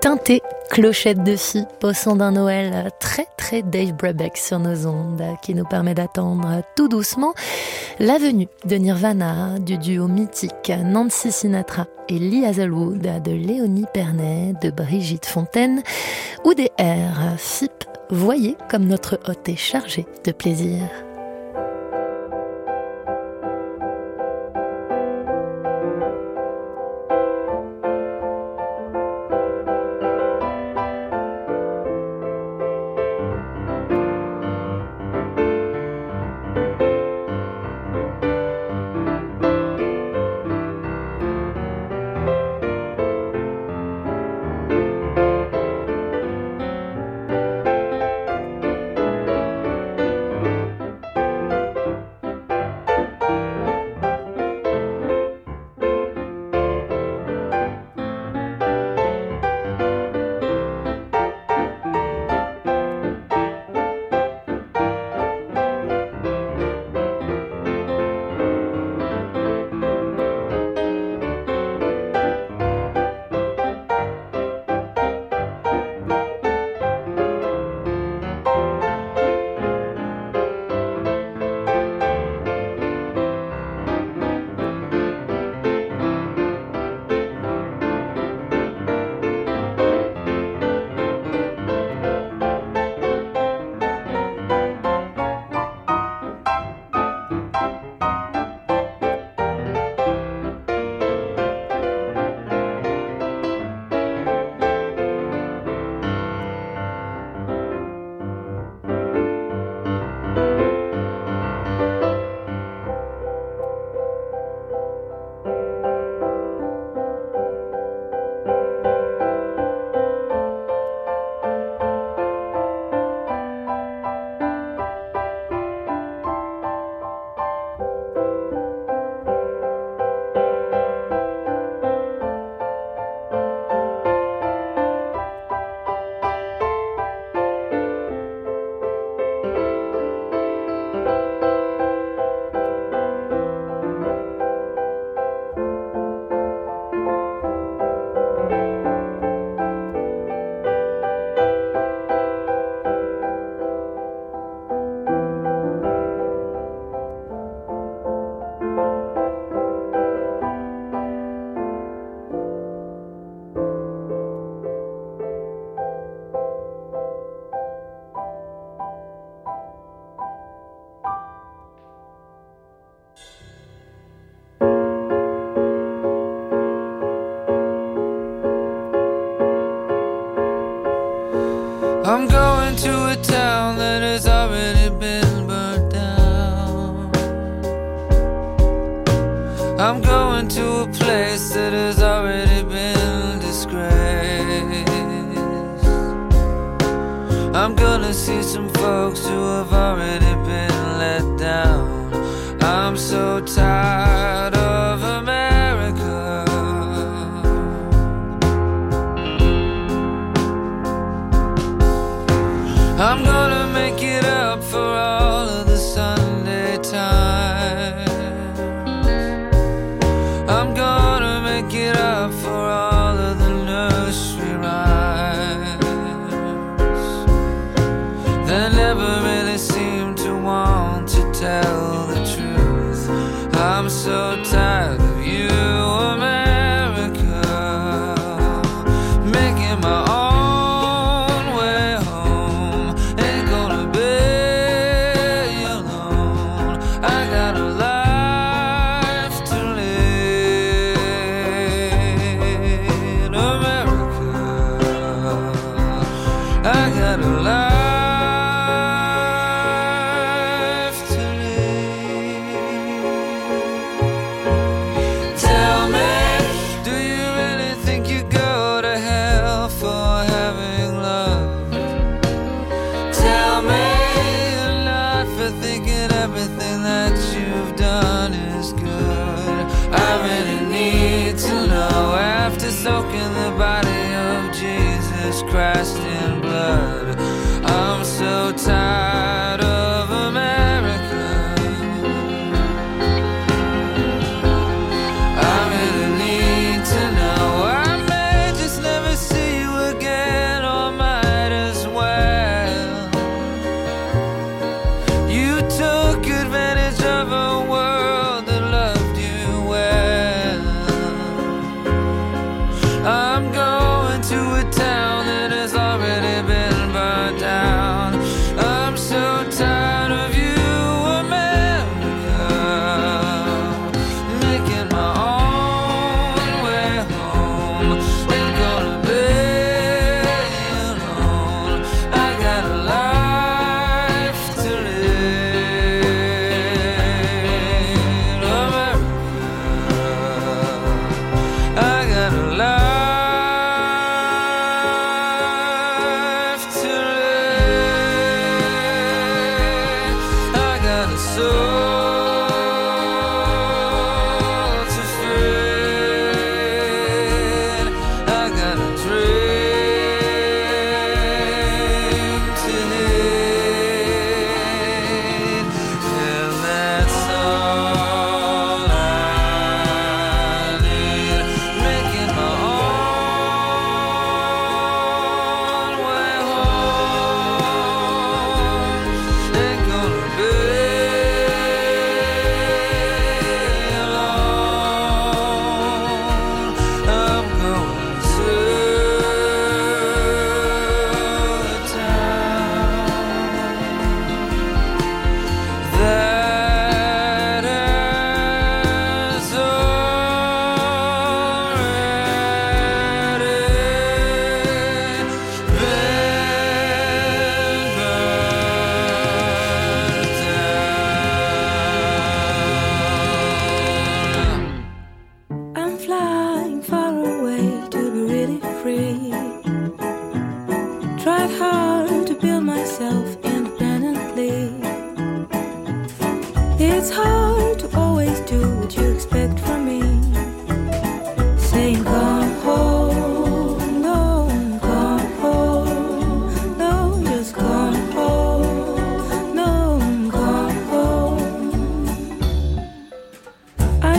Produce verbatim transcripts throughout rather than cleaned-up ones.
Teinté, clochette de fille, au son d'un Noël très très Dave Brubeck sur nos ondes, qui nous permet d'attendre tout doucement la venue de Nirvana, du duo mythique Nancy Sinatra et Lee Hazelwood, de Léonie Pernet, de Brigitte Fontaine ou des airs F I P. Voyez comme notre hôte est chargé de plaisir. I'm going to a town that has already been burnt down. I'm going to a place that has already been disgraced. I'm gonna see some folks who have already been let down. I'm so tired of America. I'm gonna make it up for all of the Sunday times. I'm gonna make it up for all of the nursery rhymes that never really seem to want to tell the truth. I'm so tired of you, America, making my own. Christ in blood. I'm so tired of America. I really need to know. I may just never see you again.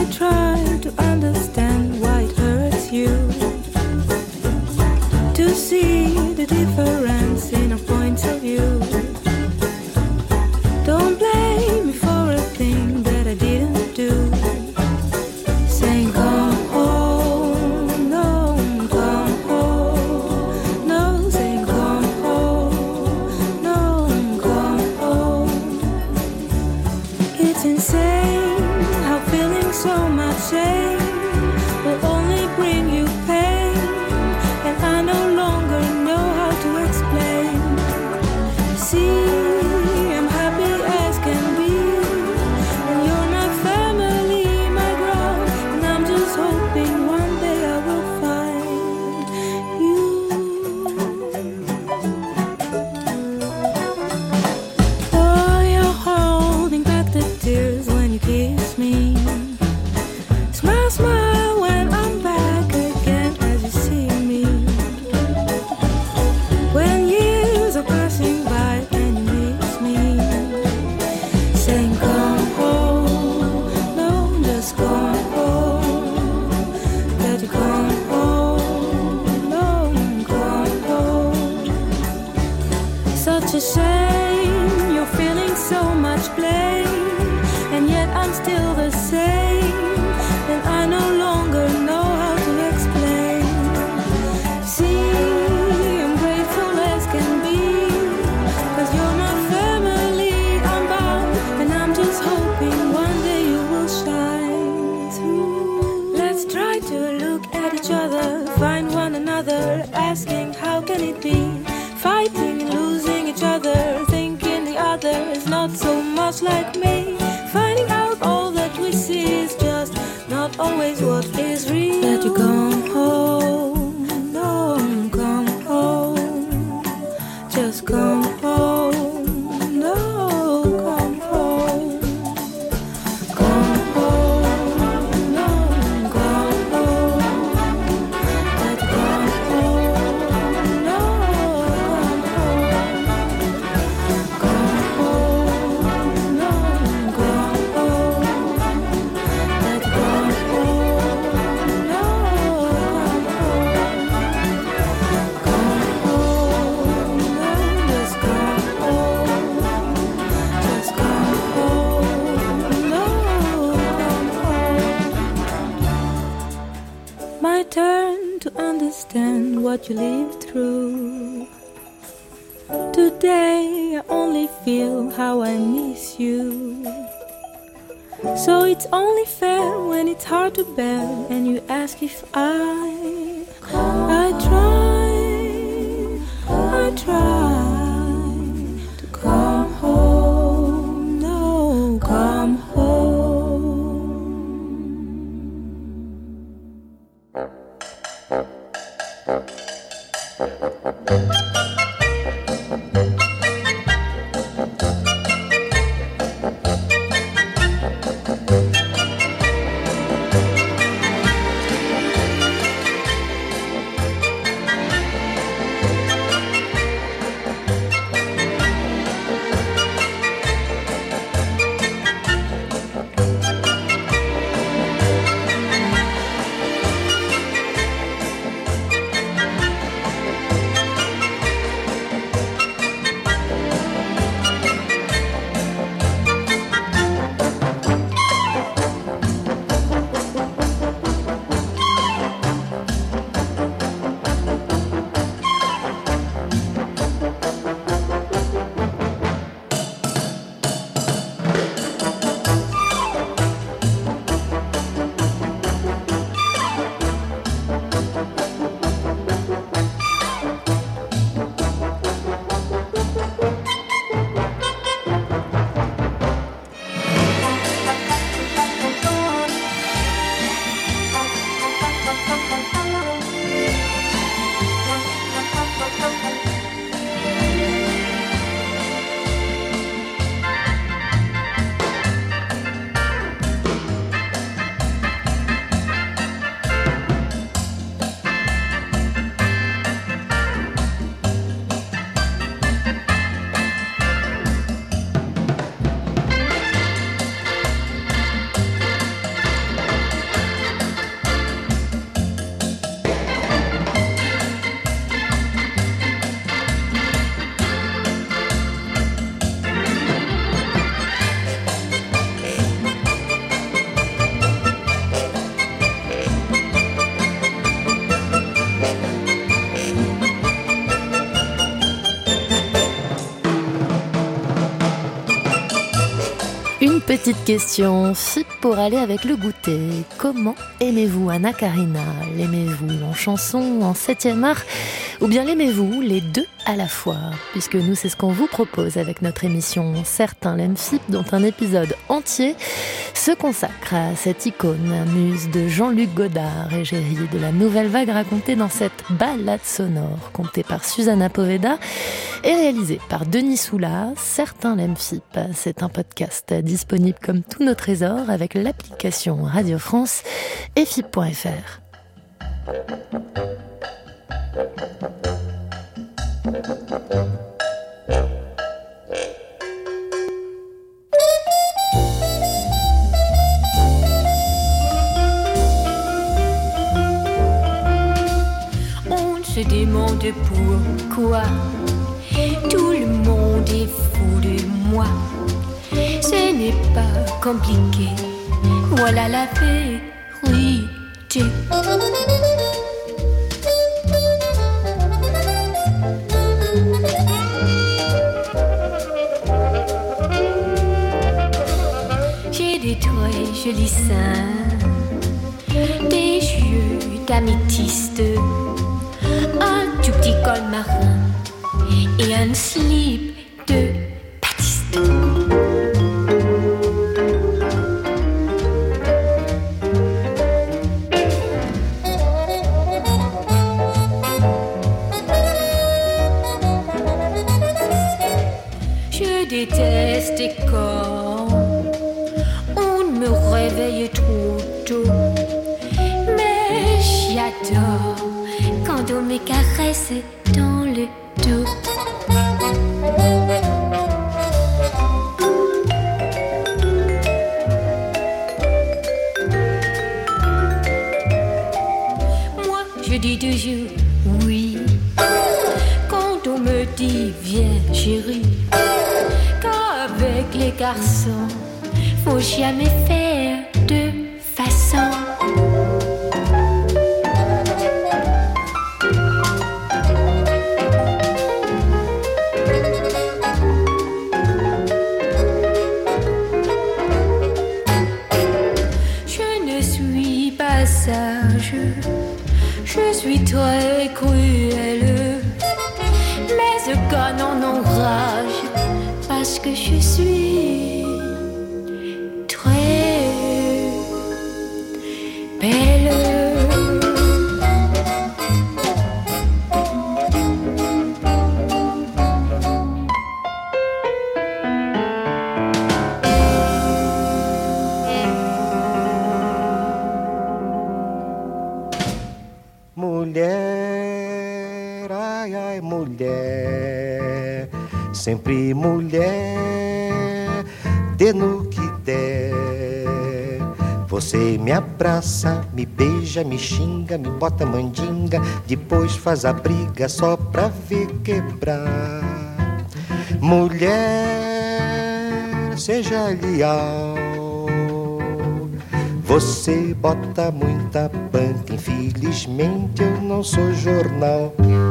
try to understand why it hurts you, to see the difference in our points of view. Don't blame me for a thing that I didn't do. Saying come home, no, come home, no, saying come home, no, come home. It's insane how feeling so much shame will only bring you pain, and I no longer know how to explain. See, I'm happy as can be, and you're my family, my ground, and I'm just hoping one day I will find you. Oh, you're holding back the tears when you kiss me. Smile, smile when I'm back again as you see me. When years are passing by and you miss me, saying come home, no, just come home. That you come home, no, come home. Such a shame, you're feeling so much blame, and yet I'm still the same, and I no longer know how to explain. See, I'm grateful as can be, 'cause you're my family, I'm bound, and I'm just hoping one day you will shine through. Let's try to look at each other, find one another, asking how can it be? Fighting and losing each other, thinking the other is not so much like me. Finding out all that we see is just not always what is real. That you come home, no, come home, just come home, no, come home, come home, no, come home, that you come home, no, come home, come home, no, come home, that you come home, no, come home, come home, no, just come home, just come home, no, come home. My turn to understand what you lived through. Today I only feel how I miss you. So it's only fair when it's hard to bear, and you ask if I I try, I try to come home, no, come home. Petite question, F I P pour aller avec le goûter. Comment aimez-vous Anna Karina? L'aimez-vous en chanson, en septième art? Ou bien l'aimez-vous les deux à la fois? Puisque nous, c'est ce qu'on vous propose avec notre émission Certains l'aiment F I P, dont un épisode entier se consacre à cette icône, muse de Jean-Luc Godard, égérie de la nouvelle vague racontée dans cette balade sonore, contée par Susanna Poveda et réalisée par Denis Soula. Certains l'aiment F I P. C'est un podcast disponible comme tous nos trésors avec l'application Radio France et F I P point F R. On se demande pourquoi tout le monde est fou de moi. Ce n'est pas compliqué, voilà la vérité. J'ai des très jolis seins, des yeux d'améthyste, un tout petit col marin et un slip de Batiste. Je déteste quand on me réveille trop tôt, mais j'adore quand on me caresse dans le dos. Moi, je dis toujours oui quand on me dit viens chérie, qu'avec les garçons faut jamais faire de façon. Je suis très cruelle, mais ce canon enrage parce que je suis très belle. Mulher, ai, ai, mulher, sempre mulher, dê no que der. Você me abraça, me beija, me xinga, me bota mandinga, depois faz a briga só pra ver quebrar. Mulher, seja leal, você bota muita banca, infelizmente eu não sou jornal.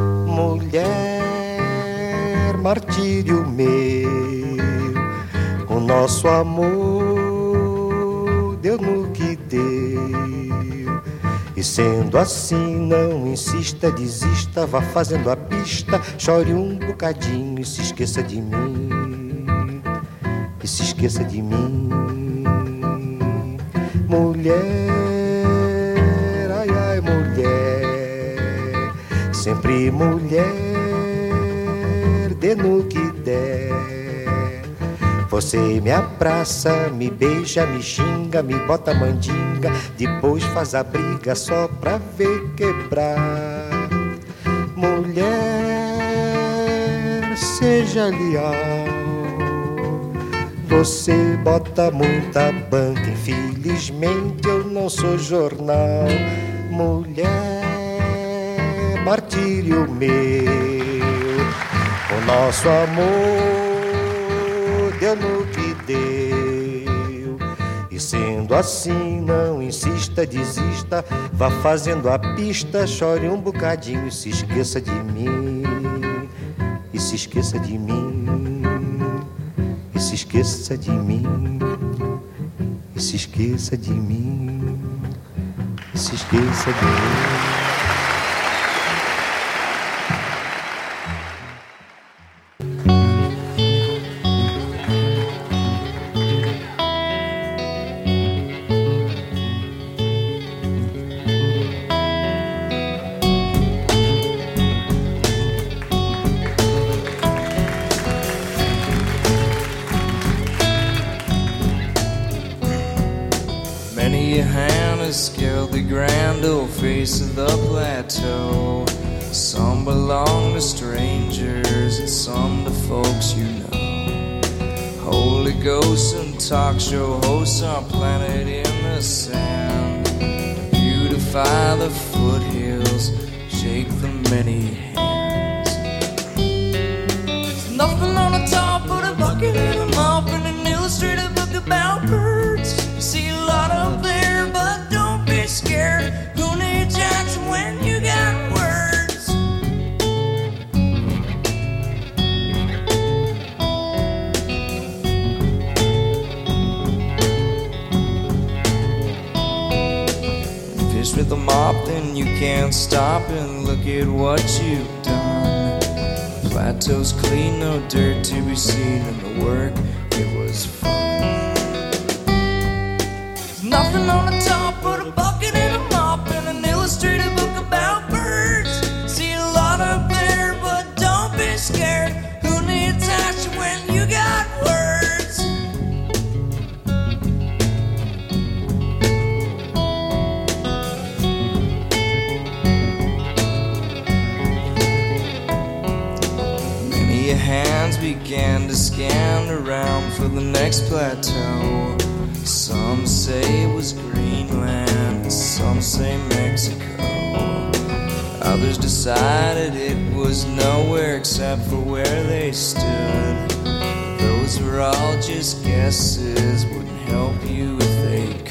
Mulher, martírio meu, o nosso amor deu no que deu. E sendo assim, não insista, desista, vá fazendo a pista, chore um bocadinho e se esqueça de mim, e se esqueça de mim. Mulher, ai, ai, mulher, sempre mulher, dê no que der. Você me abraça, me beija, me xinga, me bota mandinga, depois faz a briga só pra ver quebrar. Mulher, seja leal, você bota muita banca, infelizmente eu não sou jornal. Mulher, martírio meu, o nosso amor deu no que deu. E sendo assim, não insista, desista, vá fazendo a pista, chore um bocadinho e se esqueça de mim, e se esqueça de mim, e se esqueça de mim. e se esqueça de mim, e se esqueça de mim. Scaled the grand old face of the plateau. Some belong to strangers and some to folks you know. Holy ghosts and talk show hosts are planted in the sand. Beautify the foothills, shake the many hands. There's nothing on the top of the bucket and a mop and an illustrated book about birds. You see a lot up there, but don't be scared. Who needs action when you got words? Fish with a mop, then you can't stop and look at what you've done. Plateau's clean, no dirt to be seen, and the work, it was fun. Nothing on the top but a bucket and a mop and an illustrated book about birds. See a lot up there, but don't be scared. Who needs action when you got words? Many hands began to scan around for the next plateau. Some say it was Greenland, some say Mexico. Others decided it was nowhere except for where they stood. Those were all just guesses, wouldn't help you if they could.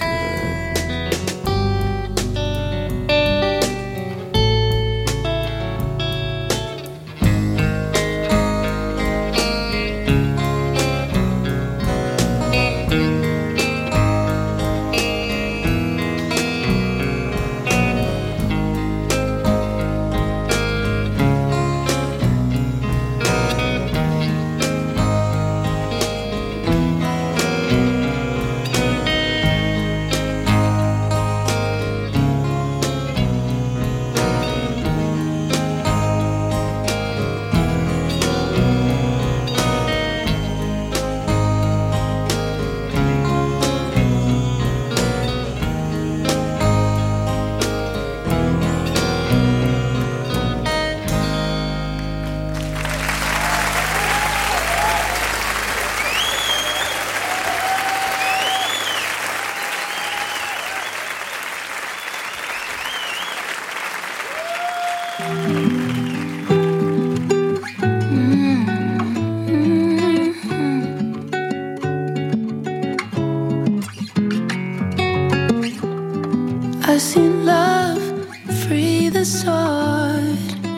I've seen love free the sword.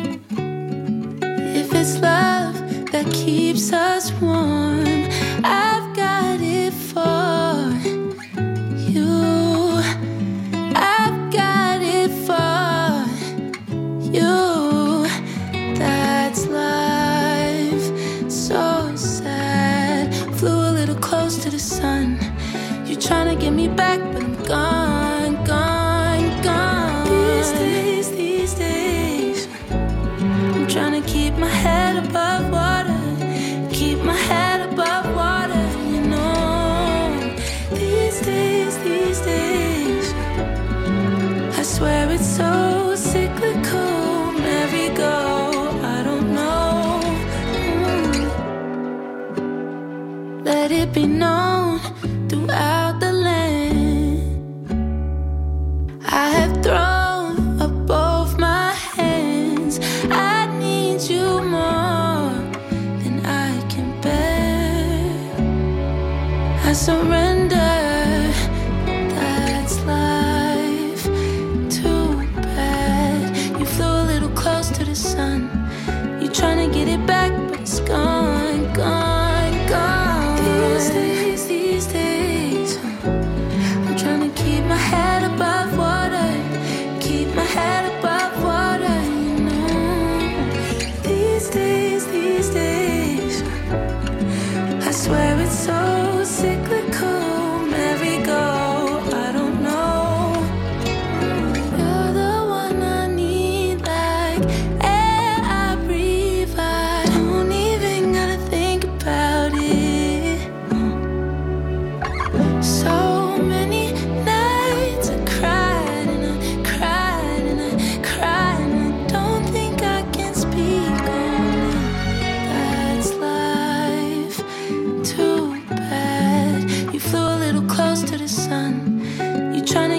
If it's love that keeps us warm, I've got it for you. I've got it for you. That's life. So sad. Flew a little close to the sun. You're trying to get me back, but I'm gone, gone, gone. These days, these days, I'm trying to keep my head above water, keep my head above water, you know. These days, these days, I swear it's so cyclical, merry-go, I don't know. Mm. Let it be known throughout the land, I have thrown up both my hands. I need you more than I can bear. I surrender, that's life. Too bad you flew a little close to the sun. You're trying to get it back, but it's gone, gone, gone. These days, these days,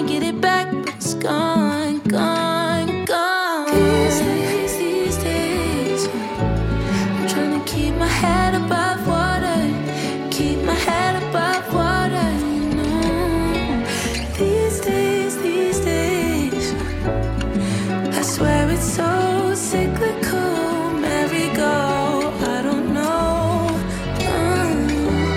get it back, but it's gone, gone, gone. These days, these days, I'm trying to keep my head above water, keep my head above water, you know. These days, these days, I swear it's so cyclical, merry-go, I don't know. Mm.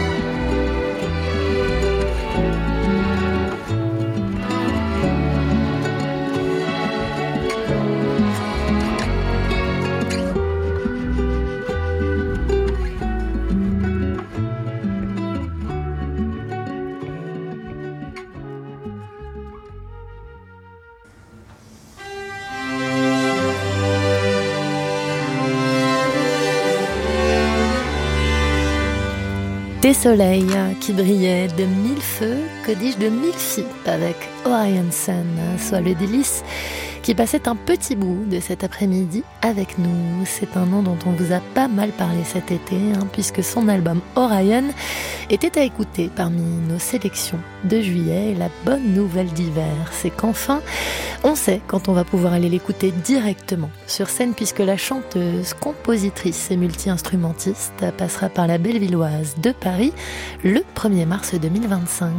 Des soleils qui brillaient de mille feux, que dis-je, de mille filles, avec Orion Sun, soit le délice qui passait un petit bout de cet après-midi avec nous. C'est un nom dont on vous a pas mal parlé cet été, hein, puisque son album Orion était à écouter parmi nos sélections de juillet. Et la bonne nouvelle d'hiver, c'est qu'enfin, on sait quand on va pouvoir aller l'écouter directement sur scène, puisque la chanteuse, compositrice et multi-instrumentiste passera par la Bellevilloise de Paris le premier mars deux mille vingt-cinq.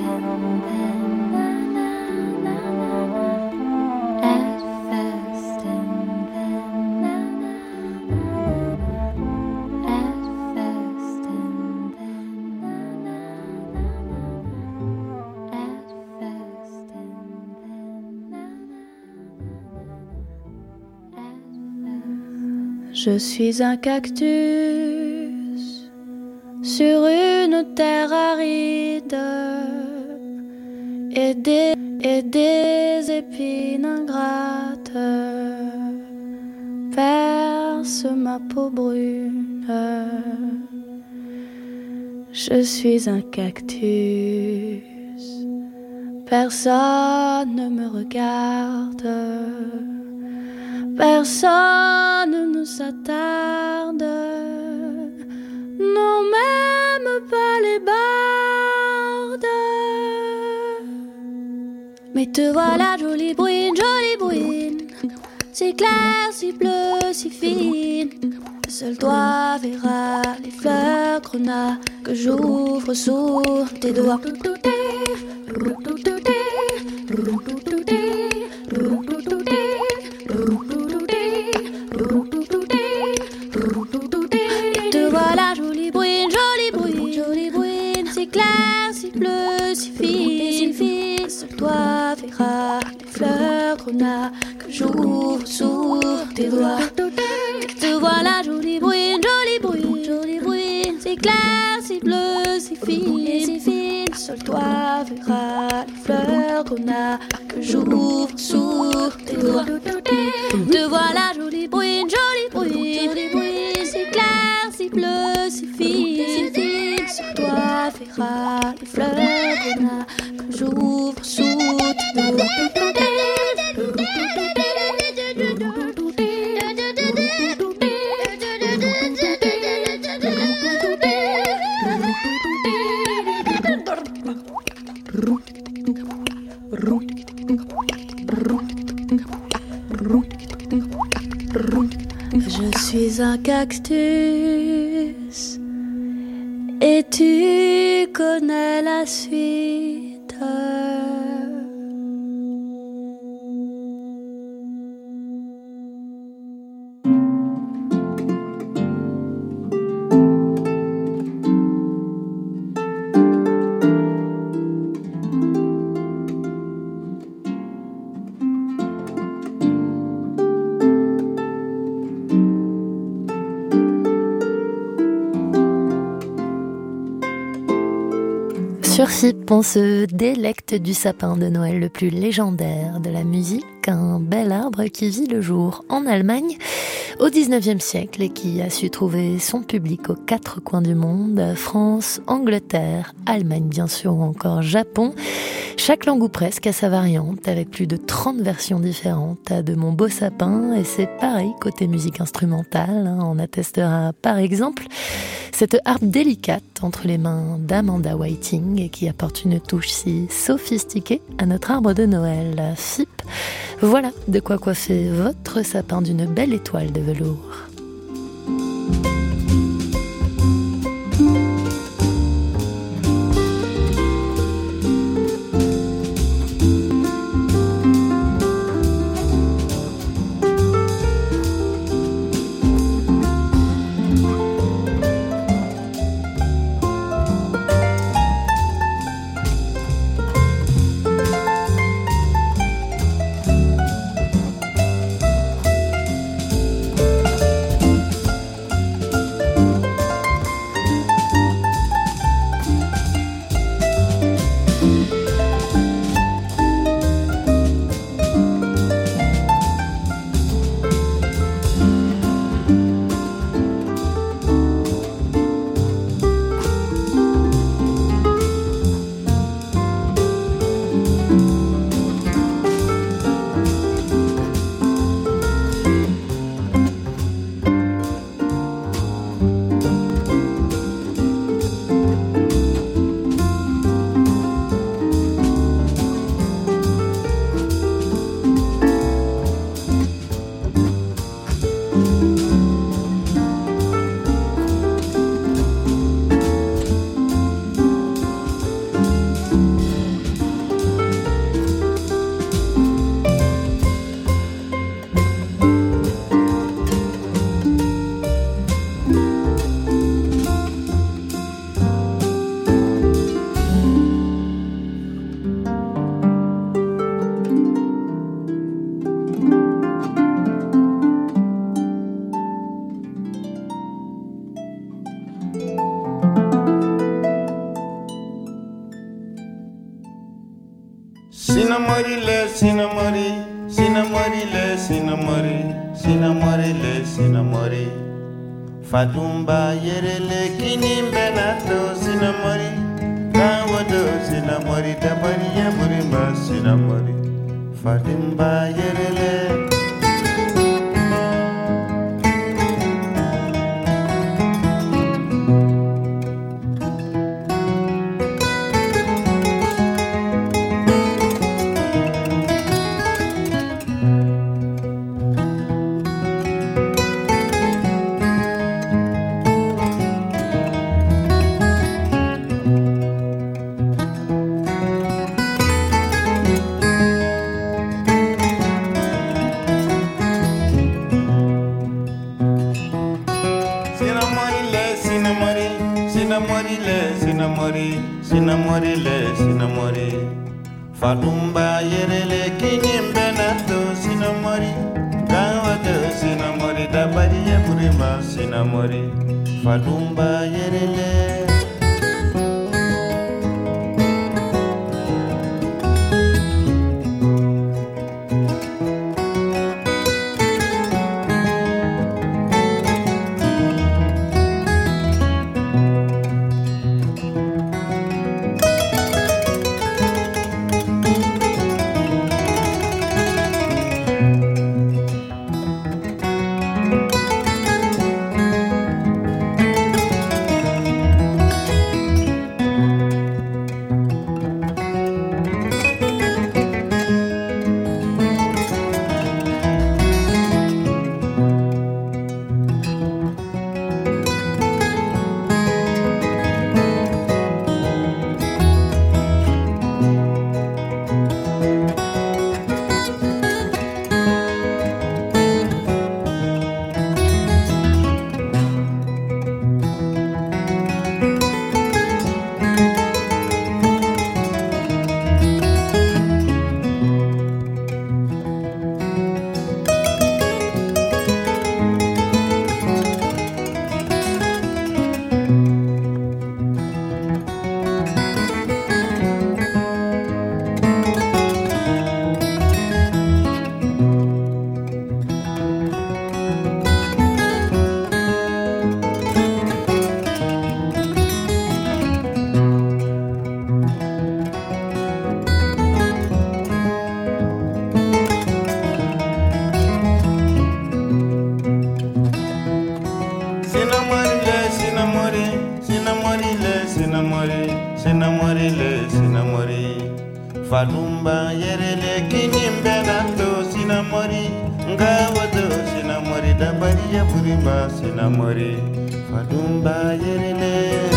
Je suis un cactus sur une terre aride et des, et des épines ingrates percent ma peau brune. Je suis un cactus, personne ne me regarde. Personne ne s'attarde, non même pas les bardes. Mais te voilà jolie bruine, jolie bruine, si claire, si bleue, si fine. Seul toi verras les fleurs grenats que j'ouvre sous tes doigts. Te voilà jolie bruine, jolie bruine, jolie bruine, si claire, si bleue, si fine, si fine. Seul toi verras les fleurs grenats que j'ouvre sous tes doigts. Te voilà jolie bruine, jolie bruine, jolie bruine, si claire, si bleue, si fine, si fine. Seul toi verras les fleurs grenats que j'ouvre sous tes doigts. Te voilà jolie bruine, jolie bruine, jolie bruine, si claire, si bleue, si fine, si fine. Sur toi verras les fleurs grenats que j'ouvre sous tes doigts. Je suis un cactus et tu connais la suite. Sur F I P, on se délecte du sapin de Noël le plus légendaire de la musique, un bel arbre qui vit le jour en Allemagne au dix-neuvième siècle et qui a su trouver son public aux quatre coins du monde, France, Angleterre, Allemagne bien sûr ou encore Japon. Chaque langue ou presque a sa variante avec plus de trente versions différentes de Mon beau sapin et c'est pareil côté musique instrumentale, hein, on attestera par exemple cette harpe délicate entre les mains d'Amanda Whiting et qui apporte une touche si sophistiquée à notre arbre de Noël. F I P, voilà de quoi coiffer votre sapin d'une belle étoile de velours. Sinamori le sinamori, sinamori le sinamori, sinamori le sinamori. Fadumba yerele kinim benato sinamori, kawado sinamori dabari yaburimba sinamori. Fadumba yerele. Sinamori le sinamori, Fadumba yerele kinyim benato sinamori, Gawado sinamori dabari yaburima sinamori, Fadumba yerele. Fadumba yerele kinyim benato sinamori, Ngawado sinamori dabari yaburima sinamori, Fadumba yerele.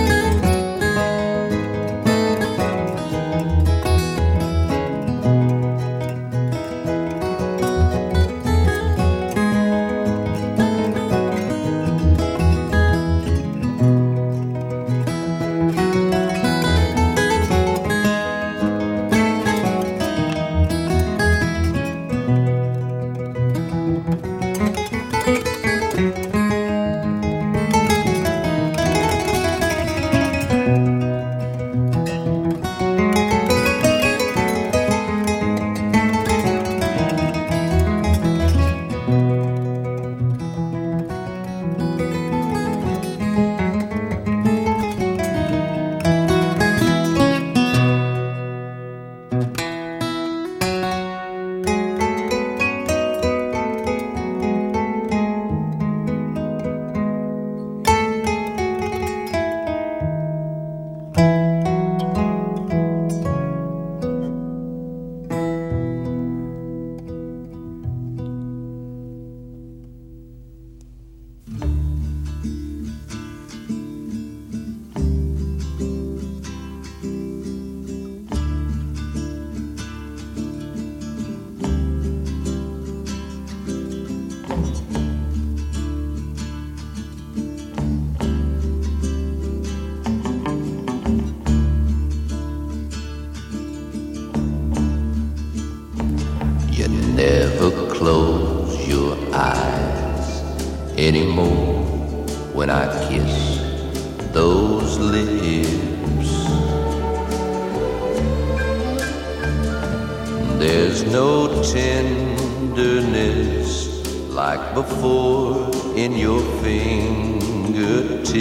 Never close your eyes anymore when I kiss those lips. There's no tenderness like before in your fingertips.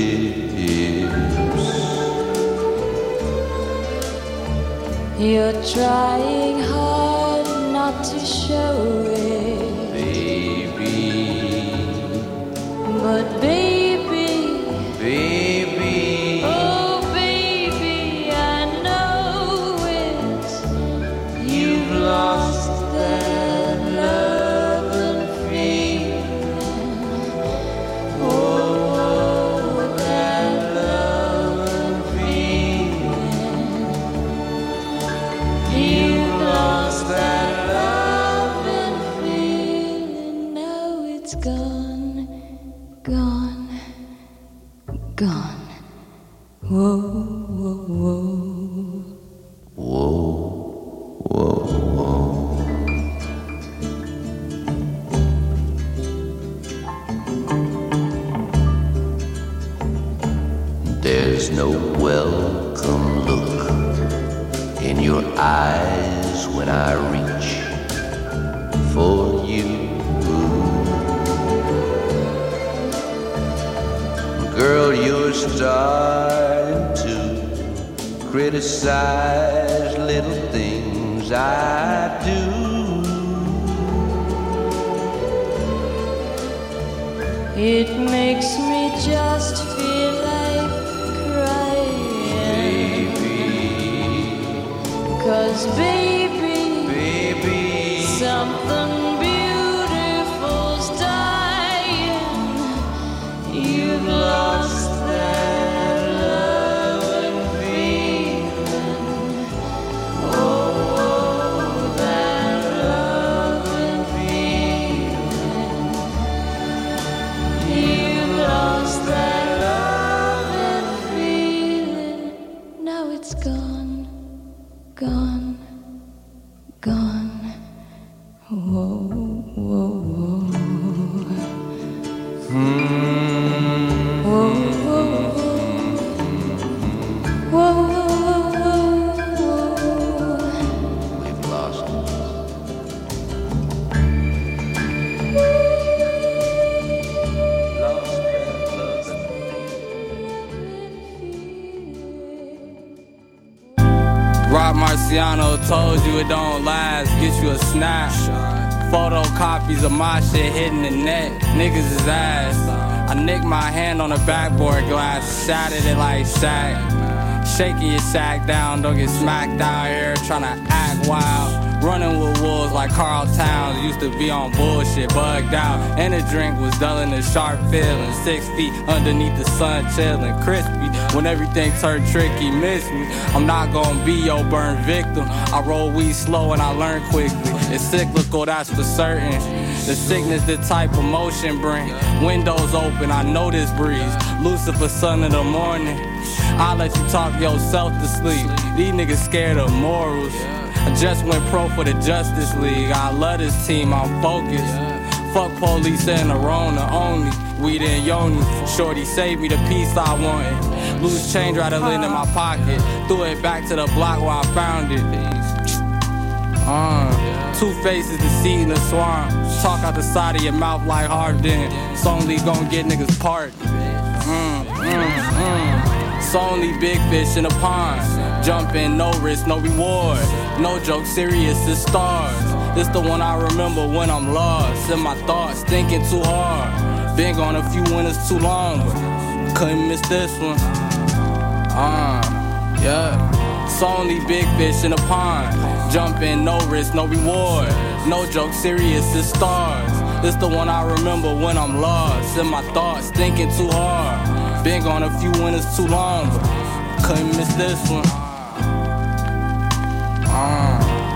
You're trying hard not to show it, baby. But baby, baby, oh baby, I know it. you've lost that love and feeling. Oh, that love and feeling. You've lost that Love and feeling, now it's gone, gone, gone. Whoa, whoa, whoa. Whoa, whoa, whoa. There's no welcome look in your eyes when I reach for you. Girl, you're starting to criticize little things I do. It makes me just feel like crying. Baby, 'Cause baby, baby, something beautiful's dying. You've lost that love and feeling. Oh, that love and feeling. You've lost that love and feeling. Now it's gone, gone, gone. Whoa, whoa, whoa. Whoa, whoa, whoa. Whoa, whoa. we've lost it. Rob Marciano told you it don't last, get you a snap. Photocopies of my shit hitting the net, niggas is ass. I nicked my hand on the backboard glass, shattered it like Shaq. Shaking your sack down, don't get smacked out here tryna act wild. Running with wolves like Carl Towns, used to be on bullshit, bugged out. And the drink was dulling the sharp feeling. Six feet underneath the sun, chilling, crispy. When everything turned tricky, miss me. I'm not gonna be your burned victim. I roll weed slow and I learn quickly. It's cyclical, that's for certain. The sickness, the type of motion bring. Windows open, I know this breeze. Lucifer, sun in the morning. I'll let you talk yourself to sleep. These niggas scared of morals. I just went pro for the Justice League. I love this team, I'm focused. Fuck police and the Rona only. Weed and Yoni. Shorty saved me the peace I wanted. Loose change rattling in my pocket. Threw it back to the block where I found it. Uh, two faces, the seed in the swamp. Talk out the side of your mouth like Harden. It's only gonna get niggas parked. Mm, mm, mm. It's only big fish in the pond. Jump in, no risk, no reward. No joke, serious as stars. This the one I remember when I'm lost in my thoughts, thinking too hard. Been gone a few winters too long, but couldn't miss this one. Uh, yeah. It's only big fish in the pond. Jump in, no risk, no reward. No joke, serious as stars. This the one I remember when I'm lost in my thoughts, thinking too hard. Been gone a few winters too long, but couldn't miss this one. Uh.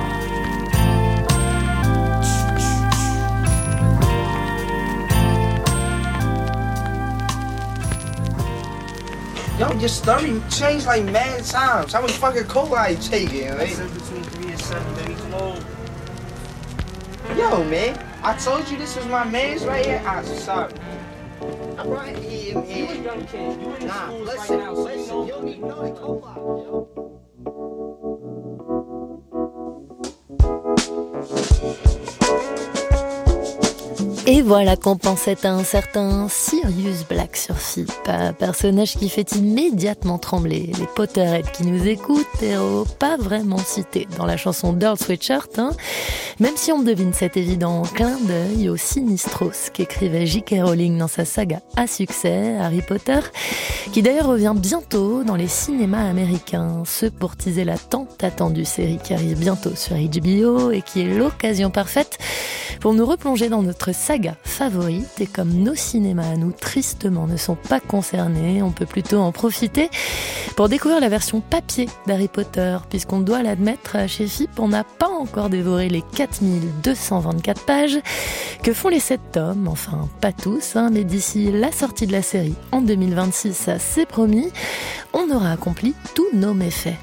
Yo, your story changed like mad times. How much fucking cola you taking, right? I said between three and seven, baby. Come on. Yo, man, I told you this was my man's right here. I'm sorry. I'm right here, man. You a young kid. You in the Nah, schools listen, right now, so you listen. know. Yo, you know that cola, yo. Et voilà qu'on pensait à un certain Sirius Black sur F I P, un personnage qui fait immédiatement trembler les Potterheads qui nous écoutent, héros pas vraiment cité dans la chanson d'Earl Sweatshirt, hein, même si on devine cet évident clin d'œil au Sinistros qu'écrivait J K Rowling dans sa saga à succès, Harry Potter, qui d'ailleurs revient bientôt dans les cinémas américains, ce pour teaser la tant attendue série qui arrive bientôt sur H B O et qui est l'occasion parfaite pour nous replonger dans notre saga favorite. Et comme nos cinémas à nous tristement ne sont pas concernés, on peut plutôt en profiter pour découvrir la version papier d'Harry Potter, puisqu'on doit l'admettre, chez F I P on n'a pas encore dévoré les quatre mille deux cent vingt-quatre pages que font les sept tomes, enfin pas tous, hein, mais d'ici la sortie de la série en deux mille vingt-six, c'est promis, on aura accompli tous nos méfaits.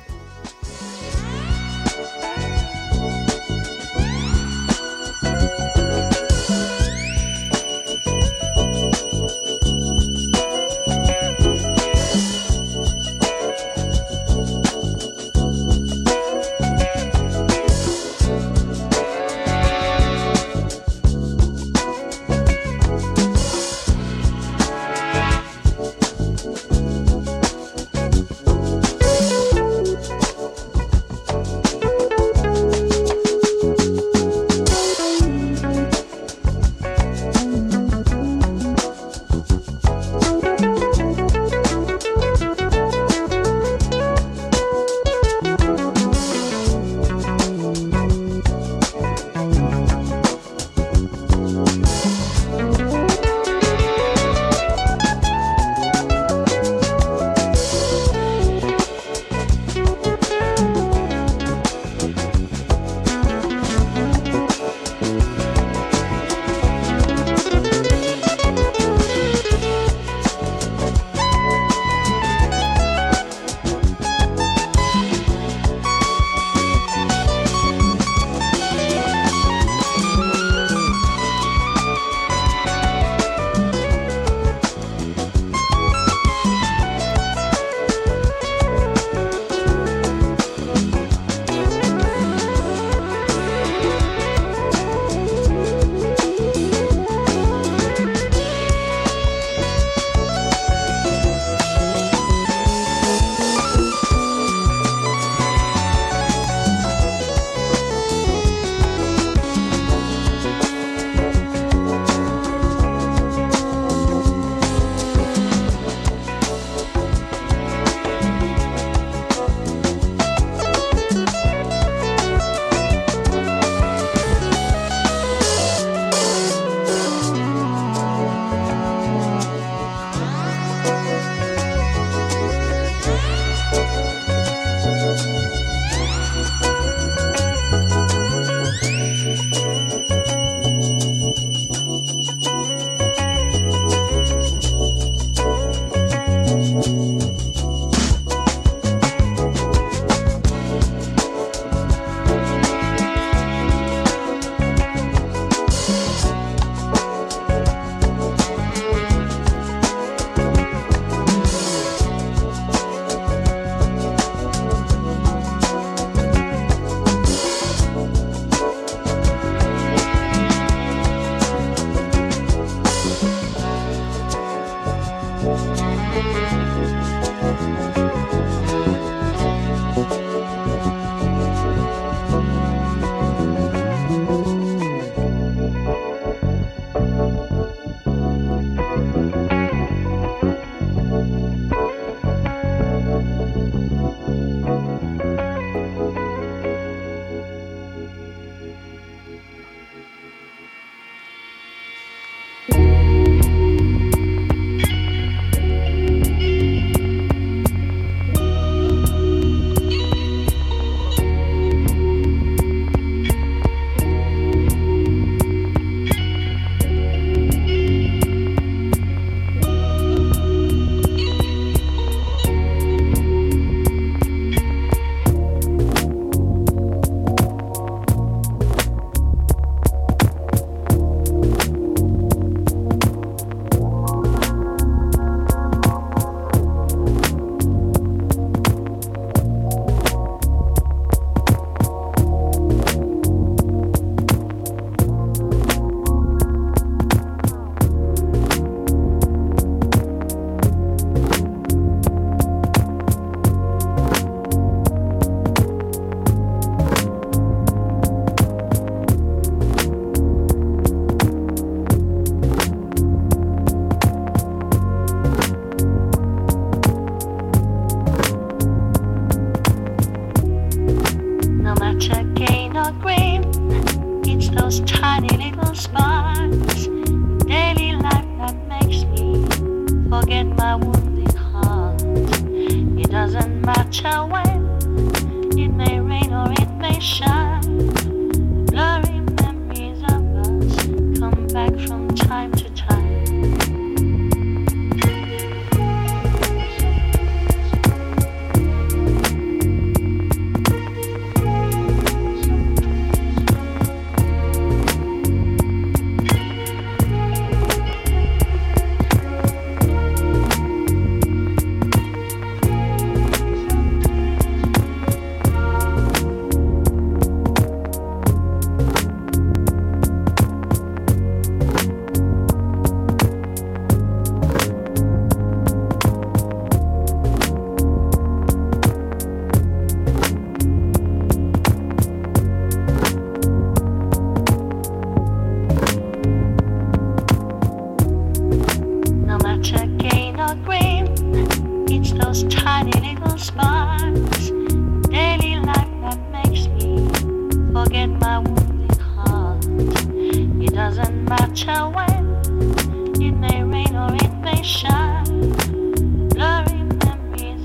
matter when. It may rain or it may shine. Blurry memories of us come back from time to time.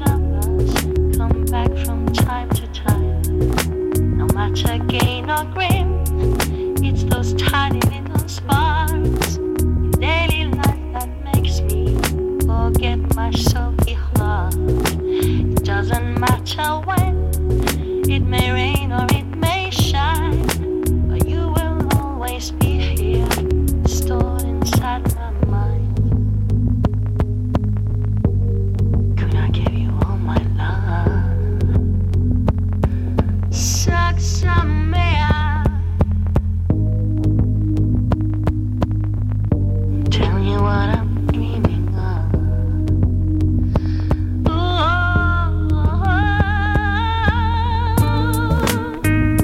Gain or grain.